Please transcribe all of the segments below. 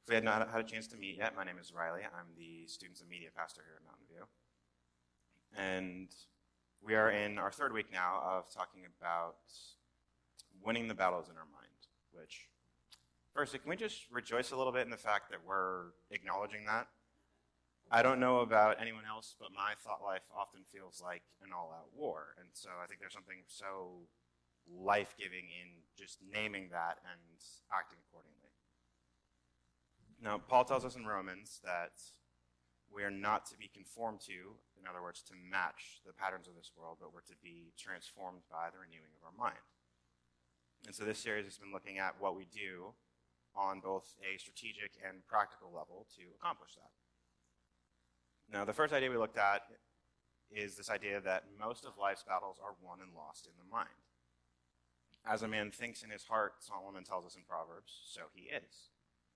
we had not had a chance to meet yet. My name is Riley. I'm the Students and Media Pastor here at Mountain View. And we are in our third week now of talking about winning the battles in our mind, which, firstly, can we just rejoice a little bit in the fact that we're acknowledging that? I don't know about anyone else, but my thought life often feels like an all-out war. And so I think there's something so life-giving in just naming that and acting accordingly. Now, Paul tells us in Romans that we are not to be conformed to, in other words, to match the patterns of this world, but we're to be transformed by the renewing of our mind. And so this series has been looking at what we do on both a strategic and practical level to accomplish that. Now, the first idea we looked at is this idea that most of life's battles are won and lost in the mind. As a man thinks in his heart, Solomon tells us in Proverbs, so he is.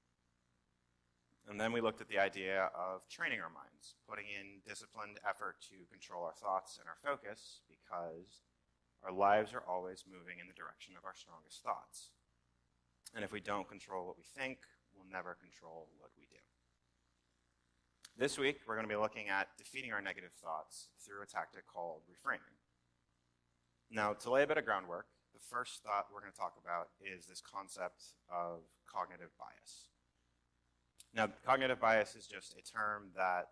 And then we looked at the idea of training our minds, putting in disciplined effort to control our thoughts and our focus, because our lives are always moving in the direction of our strongest thoughts. And if we don't control what we think, we'll never control what we do. This week, we're going to be looking at defeating our negative thoughts through a tactic called reframing. Now, to lay a bit of groundwork, the first thought we're going to talk about is this concept of cognitive bias. Now, cognitive bias is just a term that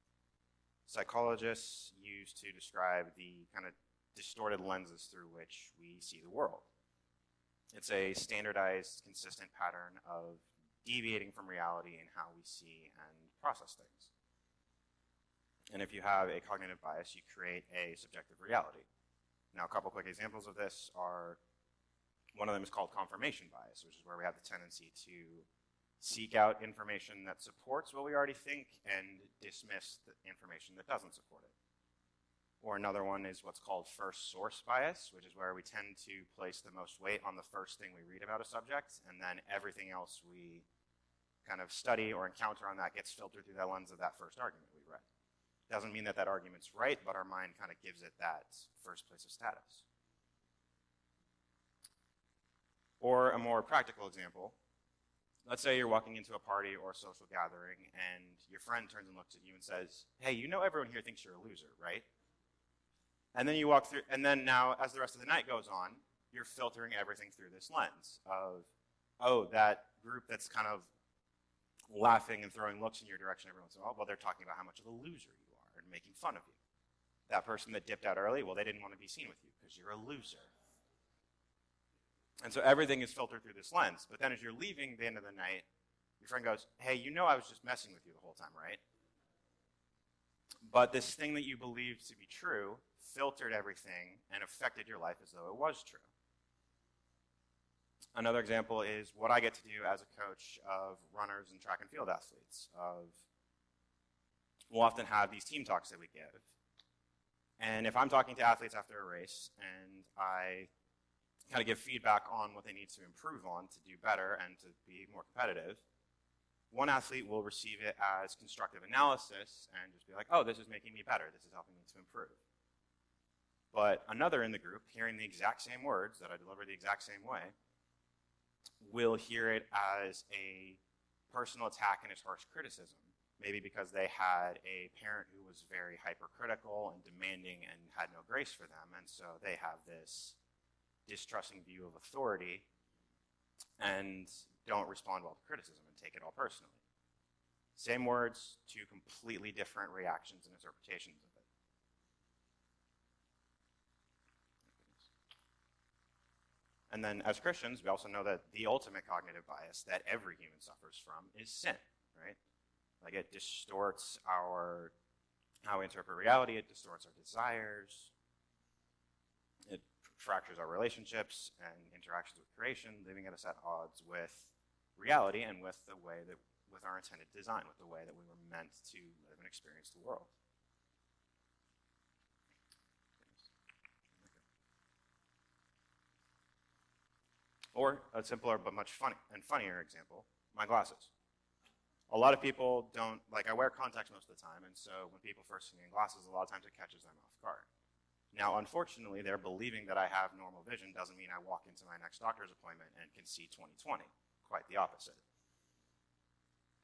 psychologists use to describe the kind of distorted lenses through which we see the world. It's a standardized, consistent pattern of deviating from reality in how we see and process things. And if you have a cognitive bias, you create a subjective reality. Now, a couple quick examples of this are, one of them is called confirmation bias, which is where we have the tendency to seek out information that supports what we already think and dismiss the information that doesn't support it. Or another one is what's called first source bias, which is where we tend to place the most weight on the first thing we read about a subject, and then everything else we kind of study or encounter on that gets filtered through the lens of that first argument we read. Doesn't mean that that argument's right, but our mind kind of gives it that first place of status. Or a more practical example, let's say you're walking into a party or a social gathering and your friend turns and looks at you and says, hey, you know everyone here thinks you're a loser, right? And then you walk through, and then now as the rest of the night goes on, you're filtering everything through this lens of, oh, that group that's kind of laughing and throwing looks in your direction every once in a while, well, they're talking about how much of a loser you are and making fun of you. That person that dipped out early, well, they didn't want to be seen with you because you're a loser. And so everything is filtered through this lens. But then as you're leaving at the end of the night, your friend goes, hey, you know I was just messing with you the whole time, right? But this thing that you believed to be true filtered everything and affected your life as though it was true. Another example is what I get to do as a coach of runners and track and field athletes. We'll often have these team talks that we give. And if I'm talking to athletes after a race and I kind of give feedback on what they need to improve on to do better and to be more competitive, one athlete will receive it as constructive analysis and just be like, oh, this is making me better. This is helping me to improve. But another in the group, hearing the exact same words that I deliver the exact same way, will hear it as a personal attack and as harsh criticism. Maybe because they had a parent who was very hypercritical and demanding and had no grace for them, and so they have this distrusting view of authority and don't respond well to criticism and take it all personally. Same words, two completely different reactions and interpretations of it. And then as Christians, we also know that the ultimate cognitive bias that every human suffers from is sin, right? Like it distorts how we interpret reality, it distorts our desires, it fractures our relationships and interactions with creation, leaving us at odds with reality and with the way that, with our intended design, with the way that we were meant to live and experience the world. Or a simpler but much funnier example, my glasses. A lot of people don't, I wear contacts most of the time, and so when people first see me in glasses, a lot of times it catches them off guard. Now, unfortunately, they're believing that I have normal vision doesn't mean I walk into my next doctor's appointment and can see 20/20. Quite the opposite.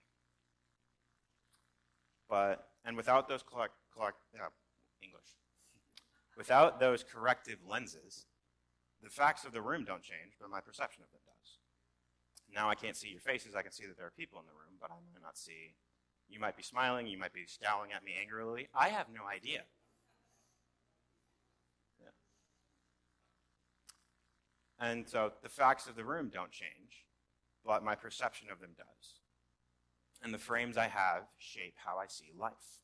And without those English, without those corrective lenses, the facts of the room don't change, but my perception of them does. Now I can't see your faces. I can see that there are people in the room, but I might not see. You might be smiling. You might be scowling at me angrily. I have no idea. Yeah. And so the facts of the room don't change, but my perception of them does. And the frames I have shape how I see life.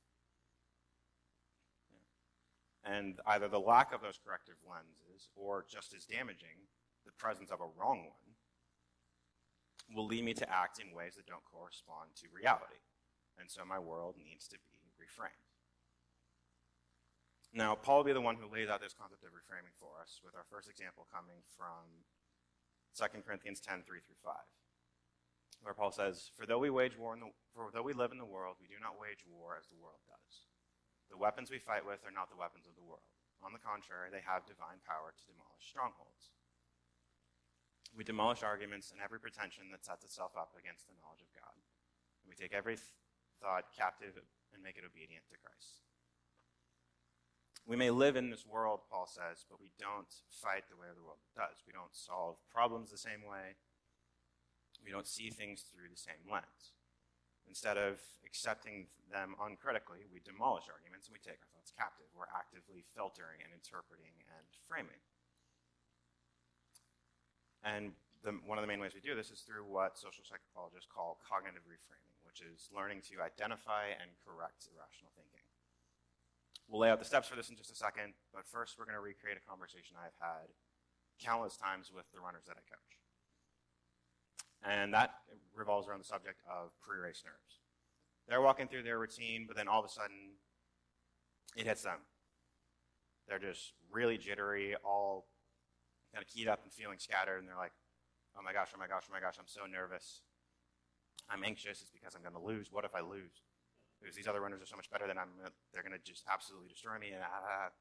Yeah. And either the lack of those corrective lenses, or just as damaging, the presence of a wrong one, will lead me to act in ways that don't correspond to reality. And so my world needs to be reframed. Now, Paul will be the one who lays out this concept of reframing for us, with our first example coming from 2 Corinthians 10, 3 through 5, where Paul says, For though we live in the world, we do not wage war as the world does. The weapons we fight with are not the weapons of the world. On the contrary, they have divine power to demolish strongholds. We demolish arguments and every pretension that sets itself up against the knowledge of God. And we take every thought captive and make it obedient to Christ. We may live in this world, Paul says, but we don't fight the way the world does. We don't solve problems the same way. We don't see things through the same lens. Instead of accepting them uncritically, we demolish arguments and we take our thoughts captive. We're actively filtering and interpreting and framing. And one of the main ways we do this is through what social psychologists call cognitive reframing, which is learning to identify and correct irrational thinking. We'll lay out the steps for this in just a second, but first we're going to recreate a conversation I've had countless times with the runners that I coach. And that revolves around the subject of pre-race nerves. They're walking through their routine, but then all of a sudden it hits them. They're just really jittery, all kind of keyed up and feeling scattered, and they're like, oh my gosh, I'm so nervous. I'm anxious. It's because I'm going to lose. What if I lose? Because these other runners are so much better than they're going to just absolutely destroy me. And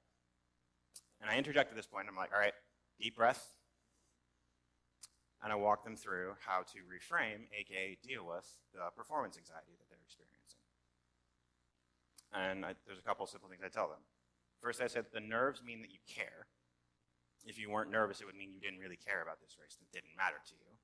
I interject at this point. I'm like, all right, deep breath. And I walk them through how to reframe, aka deal with, the performance anxiety that they're experiencing. And there's a couple of simple things I tell them. First, I said the nerves mean that you care. If you weren't nervous, it would mean you didn't really care about this race. It didn't matter to you.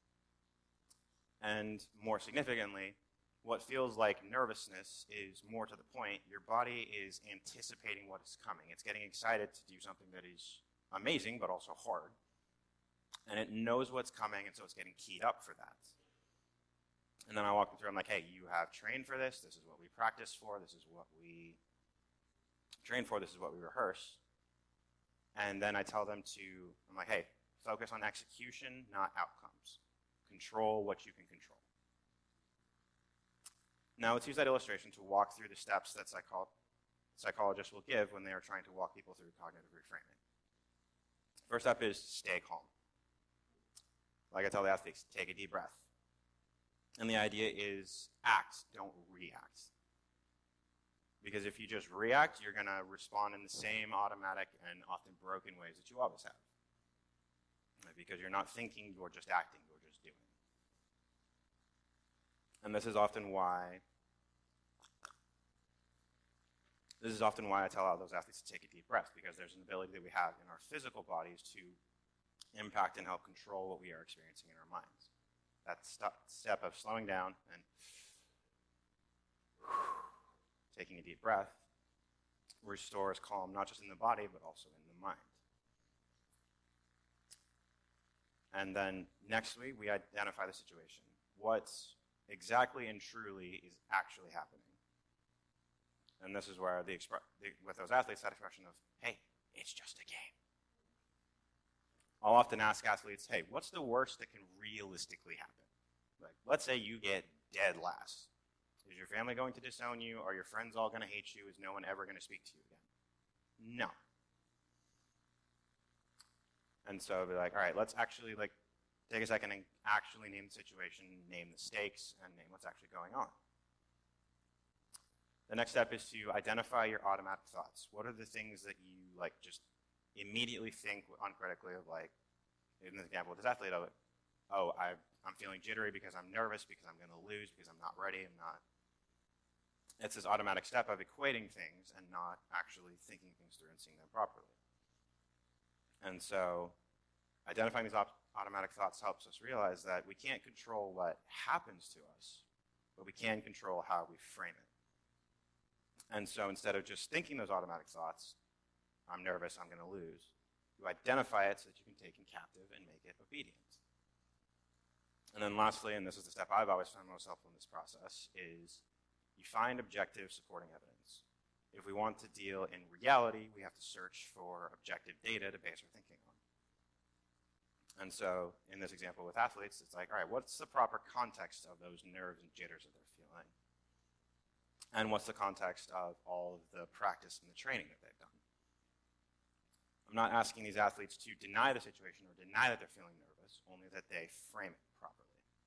And more significantly, what feels like nervousness is more to the point. Your body is anticipating what is coming. It's getting excited to do something that is amazing, but also hard. And it knows what's coming, and so it's getting keyed up for that. And then I walk them through. I'm like, hey, you have trained for this. This is what we practice for. This is what we train for. This is what we rehearse. And then I tell them I'm like, hey, focus on execution, not outcomes. Control what you can control. Now let's use that illustration to walk through the steps that psychologists will give when they are trying to walk people through cognitive reframing. First up is stay calm. Like I tell the athletes, take a deep breath. And the idea is act, don't react. Because if you just react, you're going to respond in the same automatic and often broken ways that you always have. Because you're not thinking, you're just acting, you're just doing. And this is often why I tell all those athletes to take a deep breath, because there's an ability that we have in our physical bodies to impact and help control what we are experiencing in our minds. That step of slowing down and taking a deep breath restores calm, not just in the body, but also in the mind. And then nextly, we identify the situation. What exactly and truly is actually happening? And this is where with those athletes, that expression of, hey, it's just a game. I'll often ask athletes, hey, what's the worst that can realistically happen? Like, let's say you get dead last. Is your family going to disown you? Are your friends all going to hate you? Is no one ever going to speak to you again? No. And so I'll be like, all right, let's actually take a second and actually name the situation, name the stakes, and name what's actually going on. The next step is to identify your automatic thoughts. What are the things that you just immediately think uncritically of, in this example with this athlete, I'm feeling jittery because I'm nervous, because I'm going to lose, because I'm not ready, It's this automatic step of equating things and not actually thinking things through and seeing them properly. And so identifying these automatic thoughts helps us realize that we can't control what happens to us, but we can control how we frame it. And so instead of just thinking those automatic thoughts, I'm nervous, I'm going to lose, you identify it so that you can take it captive and make it obedient. And then lastly, and this is the step I've always found most helpful in this process, is you find objective supporting evidence. If we want to deal in reality, we have to search for objective data to base our thinking on. And so in this example with athletes, it's like, all right, what's the proper context of those nerves and jitters that they're feeling? And what's the context of all of the practice and the training that they've done? I'm not asking these athletes to deny the situation or deny that they're feeling nervous, only that they frame it properly.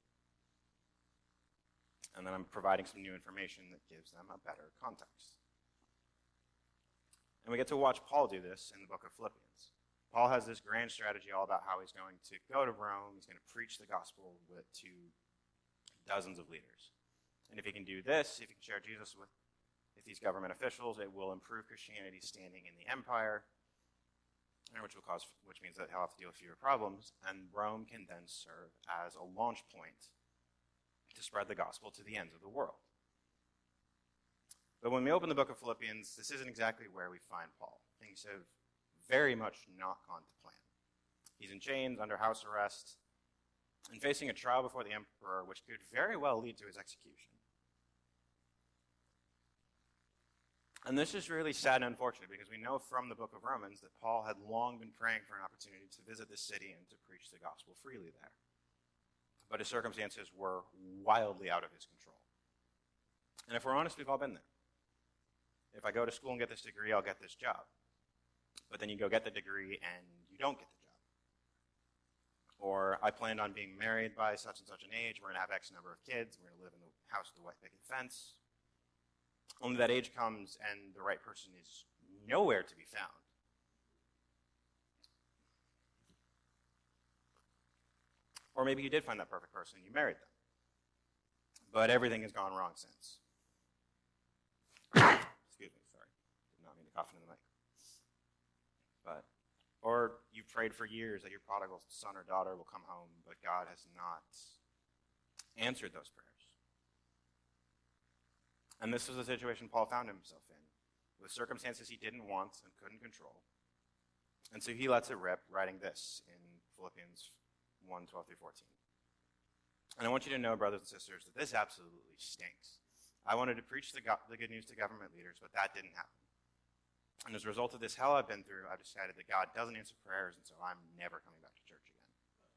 And then I'm providing some new information that gives them a better context. And we get to watch Paul do this in the book of Philippians. Paul has this grand strategy all about how he's going to go to Rome, he's going to preach the gospel to dozens of leaders. And if he can do this, if he can share Jesus with these government officials, it will improve Christianity's standing in the empire, which means that he'll have to deal with fewer problems, and Rome can then serve as a launch point to spread the gospel to the ends of the world. But when we open the book of Philippians, this isn't exactly where we find Paul. Things have very much not gone to plan. He's in chains, under house arrest, and facing a trial before the emperor, which could very well lead to his execution. And this is really sad and unfortunate because we know from the book of Romans that Paul had long been praying for an opportunity to visit this city and to preach the gospel freely there. But his circumstances were wildly out of his control. And if we're honest, we've all been there. If I go to school and get this degree, I'll get this job. But then you go get the degree and you don't get the job. Or I planned on being married by such and such an age, we're going to have X number of kids, we're going to live in the house with the white picket fence. Only that age comes and the right person is nowhere to be found. Or maybe you did find that perfect person and you married them. But everything has gone wrong since. Excuse me, sorry. Did not mean to cough into the mic. Or you've prayed for years that your prodigal son or daughter will come home, but God has not answered those prayers. And this was the situation Paul found himself in, with circumstances he didn't want and couldn't control. And so he lets it rip, writing this in Philippians 1:12 through 14. And I want you to know, brothers and sisters, that this absolutely stinks. I wanted to preach the good news to government leaders, but that didn't happen. And as a result of this hell I've been through, I've decided that God doesn't answer prayers, and so I'm never coming back to church again.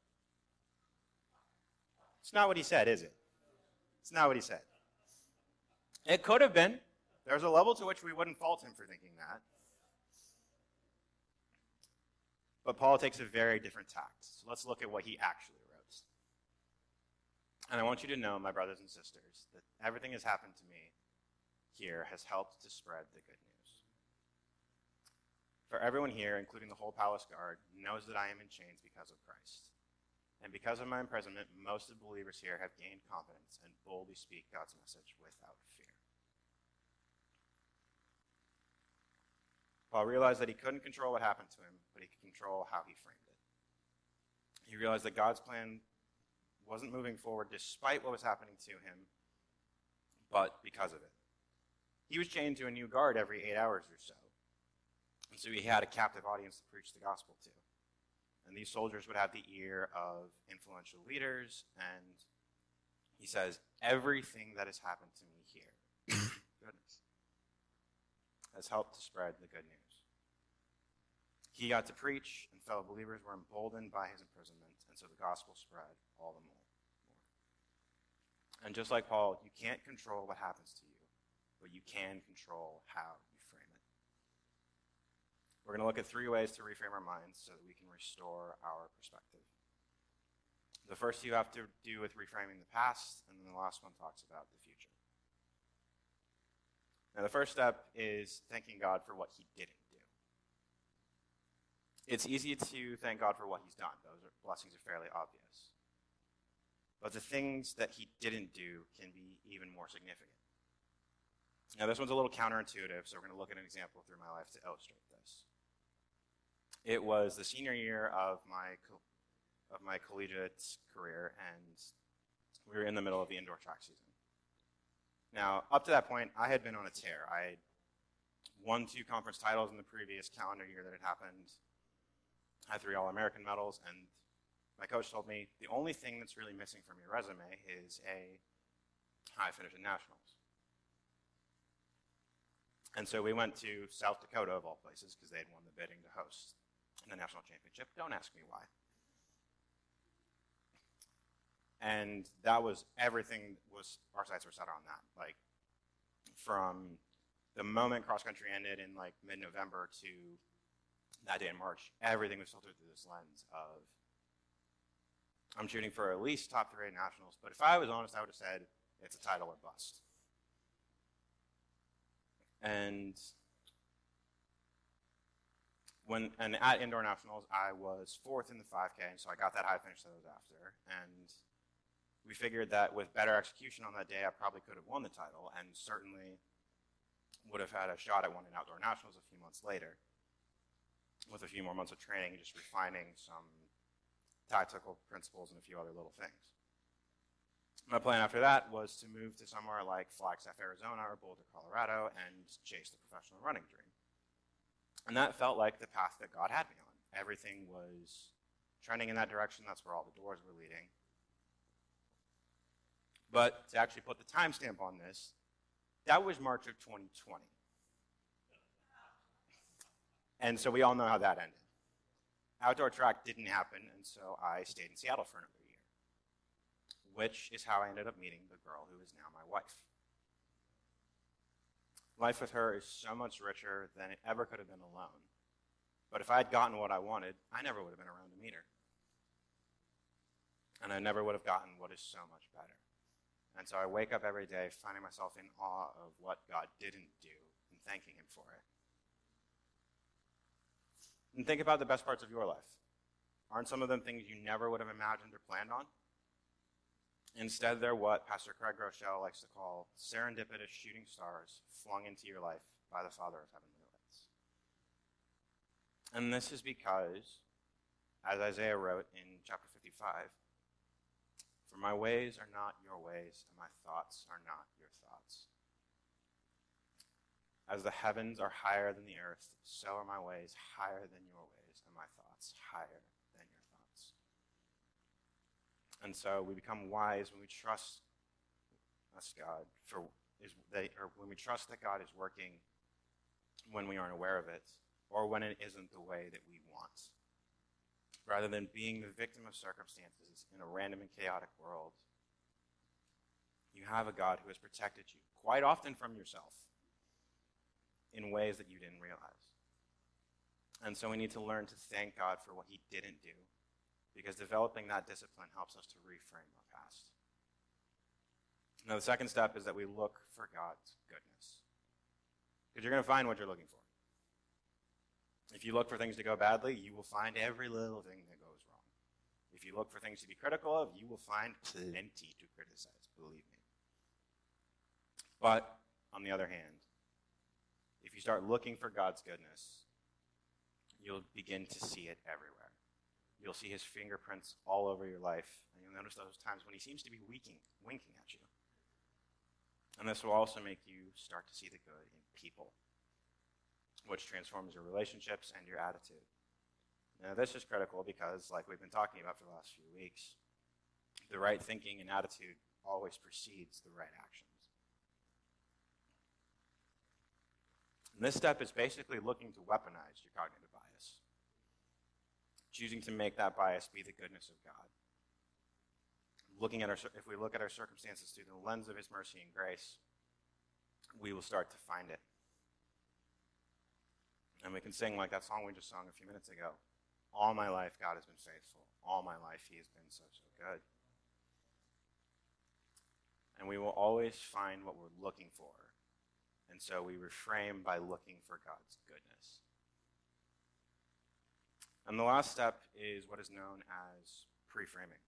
It's not what he said, is it? It's not what he said. It could have been. There's a level to which we wouldn't fault him for thinking that. But Paul takes a very different tact. So let's look at what he actually wrote. And I want you to know, my brothers and sisters, that everything that's happened to me here has helped to spread the good news. For everyone here, including the whole palace guard, knows that I am in chains because of Christ. And because of my imprisonment, most of the believers here have gained confidence and boldly speak God's message without fear. Paul realized that he couldn't control what happened to him, but he could control how he framed it. He realized that God's plan wasn't moving forward despite what was happening to him, but because of it. He was chained to a new guard every 8 hours or so. And so he had a captive audience to preach the gospel to. And these soldiers would have the ear of influential leaders, and he says, everything that has happened to me here, goodness, has helped to spread the good news. He got to preach, and fellow believers were emboldened by his imprisonment, and so the gospel spread all the more. And just like Paul, you can't control what happens to you, but you can control how you frame it. We're going to look at 3 ways to reframe our minds so that we can restore our perspective. The first two have to do with reframing the past, and then the last one talks about the future. Now, the first step is thanking God for what he didn't do. It's easy to thank God for what he's done. Those blessings are fairly obvious. But the things that he didn't do can be even more significant. Now, this one's a little counterintuitive, so we're going to look at an example through my life to illustrate this. It was the senior year of my collegiate career, and we were in the middle of the indoor track season. Now, up to that point, I had been on a tear. I had won 2 conference titles in the previous calendar year that had happened. I had 3 All-American medals, and my coach told me, the only thing that's really missing from your resume is a high finish in nationals. And so we went to South Dakota, of all places, because they had won the bidding to host the national championship. Don't ask me why. And that was everything. Our sights were set on that. Like, from the moment cross country ended in like mid-November to that day in March, everything was filtered through this lens of, I'm shooting for at least top 3 at nationals. But if I was honest, I would have said it's a title or bust. And at indoor nationals, I was 4th in the 5K, and so I got that high finish that I was after. And we figured that with better execution on that day, I probably could have won the title, and certainly would have had a shot at winning outdoor nationals a few months later, with a few more months of training and just refining some tactical principles and a few other little things. My plan after that was to move to somewhere like Flagstaff, Arizona, or Boulder, Colorado, and chase the professional running dream. And that felt like the path that God had me on. Everything was trending in that direction. That's where all the doors were leading. But to actually put the timestamp on this, that was March of 2020. And so we all know how that ended. Outdoor track didn't happen, and so I stayed in Seattle for another year, which is how I ended up meeting the girl who is now my wife. Life with her is so much richer than it ever could have been alone. But if I had gotten what I wanted, I never would have been around to meet her. And I never would have gotten what is so much better. And so I wake up every day finding myself in awe of what God didn't do and thanking him for it. And think about the best parts of your life. Aren't some of them things you never would have imagined or planned on? Instead, they're what Pastor Craig Groeschel likes to call serendipitous shooting stars flung into your life by the Father of heavenly lights. And this is because, as Isaiah wrote in chapter 55, for my ways are not your ways, and my thoughts are not your thoughts. As the heavens are higher than the earth, so are my ways higher than your ways, and my thoughts higher than your thoughts. And so we become wise when we trust God when we trust that God is working when we aren't aware of it, or when it isn't the way that we want. Rather than being the victim of circumstances in a random and chaotic world, you have a God who has protected you, quite often from yourself, in ways that you didn't realize. And so we need to learn to thank God for what he didn't do, because developing that discipline helps us to reframe our past. Now, the second step is that we look for God's goodness, because you're going to find what you're looking for. If you look for things to go badly, you will find every little thing that goes wrong. If you look for things to be critical of, you will find plenty to criticize, believe me. But, on the other hand, if you start looking for God's goodness, you'll begin to see it everywhere. You'll see his fingerprints all over your life, and you'll notice those times when he seems to be winking at you. And this will also make you start to see the good in people, which transforms your relationships and your attitude. Now, this is critical because, like we've been talking about for the last few weeks, the right thinking and attitude always precedes the right actions. And this step is basically looking to weaponize your cognitive bias, choosing to make that bias be the goodness of God. If we look at our circumstances through the lens of his mercy and grace, we will start to find it. And we can sing like that song we just sung a few minutes ago. All my life, God has been faithful. All my life, he has been so, so good. And we will always find what we're looking for. And so we reframe by looking for God's goodness. And the last step is what is known as pre-framing.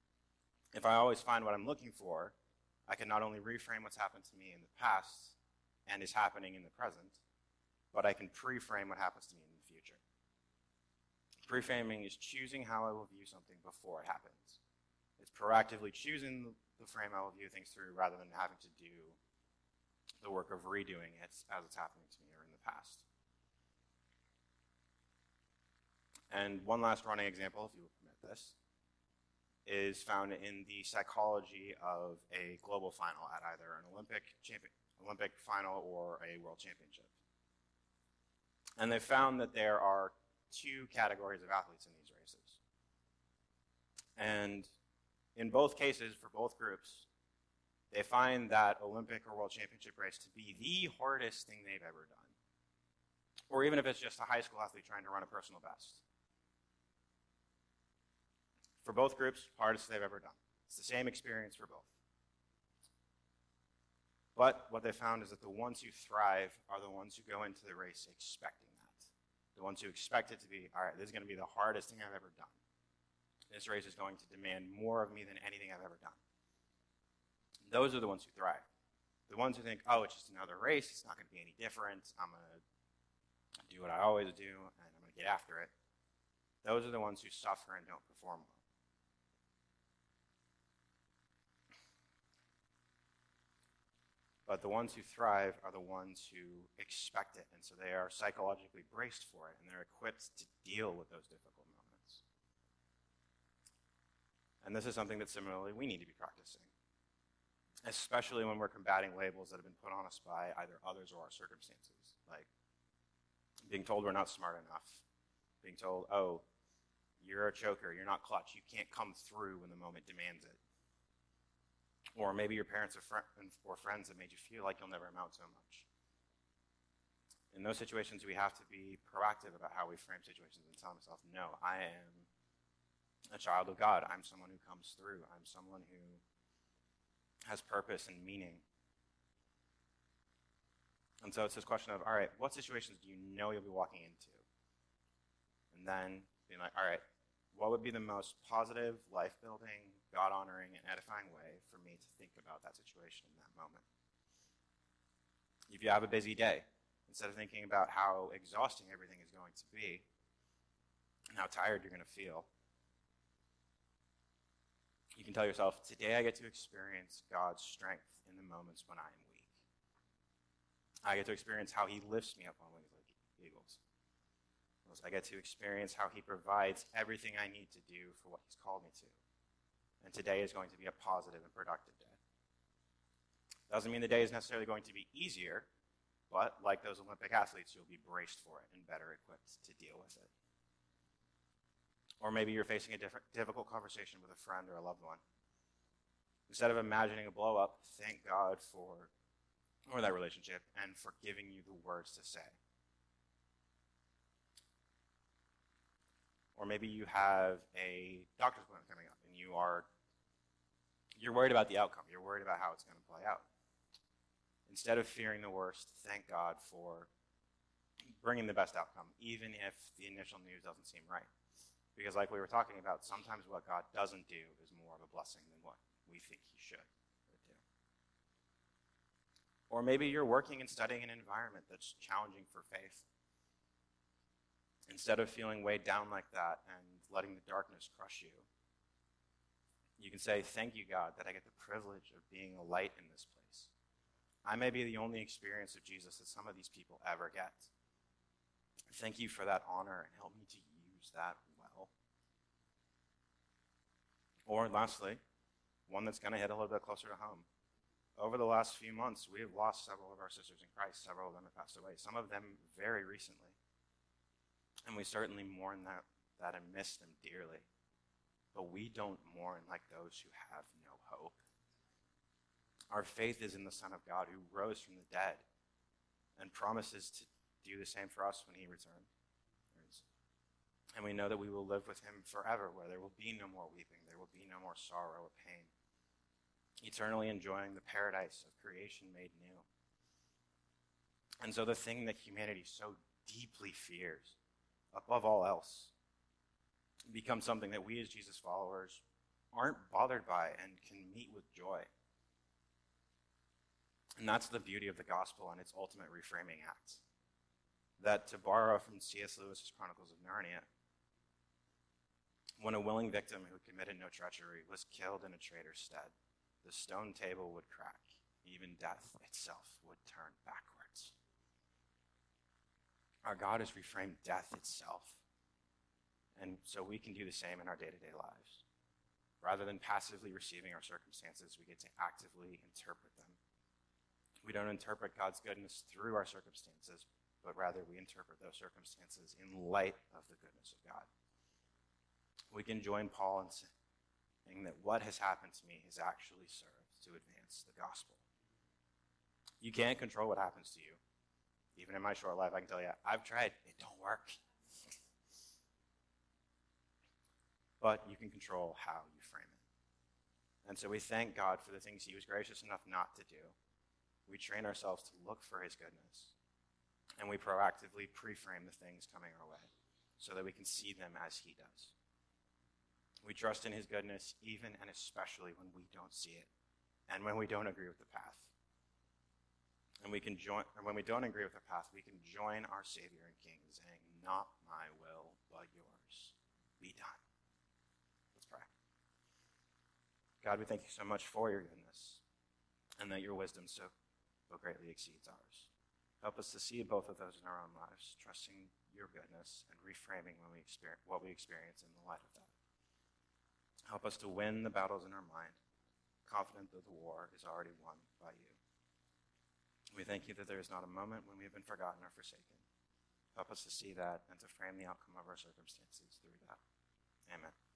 If I always find what I'm looking for, I can not only reframe what's happened to me in the past, and is happening in the present, but I can pre-frame what happens to me in the future. Pre-framing is choosing how I will view something before it happens. It's proactively choosing the frame I will view things through rather than having to do the work of redoing it as it's happening to me or in the past. And one last running example, if you will permit this, is found in the psychology of a global final at either an Olympic final or a world championship. And they found that there are two categories of athletes in these races. And in both cases, for both groups, they find that Olympic or world championship race to be the hardest thing they've ever done. Or even if it's just a high school athlete trying to run a personal best. For both groups, hardest they've ever done. It's the same experience for both. But what they found is that the ones who thrive are the ones who go into the race expecting that. The ones who expect it to be, all right, this is going to be the hardest thing I've ever done. This race is going to demand more of me than anything I've ever done. Those are the ones who thrive. The ones who think, oh, it's just another race, it's not going to be any different, I'm going to do what I always do, and I'm going to get after it. Those are the ones who suffer and don't perform well. But the ones who thrive are the ones who expect it, and so they are psychologically braced for it, and they're equipped to deal with those difficult moments. And this is something that similarly we need to be practicing, especially when we're combating labels that have been put on us by either others or our circumstances, like being told we're not smart enough, being told, oh, you're a choker, you're not clutch, you can't come through when the moment demands it. Or maybe your parents or friends have made you feel like you'll never amount to much. In those situations, we have to be proactive about how we frame situations and tell ourselves, no, I am a child of God. I'm someone who comes through. I'm someone who has purpose and meaning. And so it's this question of, all right, what situations do you know you'll be walking into? And then being like, all right, what would be the most positive, life-building, God-honoring, and edifying way for me to think about that situation in that moment? If you have a busy day, instead of thinking about how exhausting everything is going to be and how tired you're going to feel, you can tell yourself, today I get to experience God's strength in the moments when I am weak. I get to experience how he lifts me up on wings like eagles. I get to experience how he provides everything I need to do for what he's called me to. And today is going to be a positive and productive day. Doesn't mean the day is necessarily going to be easier, but like those Olympic athletes, you'll be braced for it and better equipped to deal with it. Or maybe you're facing a difficult conversation with a friend or a loved one. Instead of imagining a blow-up, thank God for that relationship and for giving you the words to say. Or maybe you have a doctor's appointment coming up and you're worried about the outcome. You're worried about how it's going to play out. Instead of fearing the worst, thank God for bringing the best outcome, even if the initial news doesn't seem right. Because like we were talking about, sometimes what God doesn't do is more of a blessing than what we think he should do. Or maybe you're working and studying in an environment that's challenging for faith. Instead of feeling weighed down like that and letting the darkness crush you, you can say, thank you, God, that I get the privilege of being a light in this place. I may be the only experience of Jesus that some of these people ever get. Thank you for that honor and help me to use that well. Or lastly, one that's going to hit a little bit closer to home. Over the last few months, we have lost several of our sisters in Christ. Several of them have passed away, some of them very recently. And we certainly mourn that and miss them dearly. But we don't mourn like those who have no hope. Our faith is in the Son of God who rose from the dead and promises to do the same for us when he returns. And we know that we will live with him forever, where there will be no more weeping, there will be no more sorrow or pain, eternally enjoying the paradise of creation made new. And so the thing that humanity so deeply fears, above all else, becomes something that we as Jesus followers aren't bothered by and can meet with joy. And that's the beauty of the gospel and its ultimate reframing act. That, to borrow from C.S. Lewis's Chronicles of Narnia, when a willing victim who committed no treachery was killed in a traitor's stead, the stone table would crack. Even death itself would turn backwards. Our God has reframed death itself. And so we can do the same in our day-to-day lives. Rather than passively receiving our circumstances, we get to actively interpret them. We don't interpret God's goodness through our circumstances, but rather we interpret those circumstances in light of the goodness of God. We can join Paul in saying that what has happened to me has actually served to advance the gospel. You can't control what happens to you. Even in my short life, I can tell you, I've tried. It don't work. But you can control how you frame it. And so we thank God for the things he was gracious enough not to do. We train ourselves to look for his goodness. And we proactively pre-frame the things coming our way so that we can see them as he does. We trust in his goodness even and especially when we don't see it and when we don't agree with the path. And we can join, or when we don't agree with the path, we can join our Savior and King saying, not my will, but yours be done. Let's pray. God, we thank you so much for your goodness and that your wisdom so greatly exceeds ours. Help us to see both of those in our own lives, trusting your goodness and reframing when we experience what we experience in the light of that. Help us to win the battles in our mind, confident that the war is already won by you. We thank you that there is not a moment when we have been forgotten or forsaken. Help us to see that and to frame the outcome of our circumstances through that. Amen.